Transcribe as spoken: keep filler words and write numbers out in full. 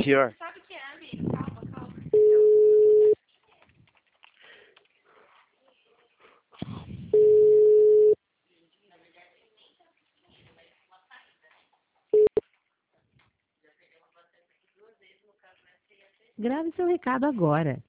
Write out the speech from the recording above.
pior. Sabe o que é, amigo? Calma, calma. Grave seu recado agora.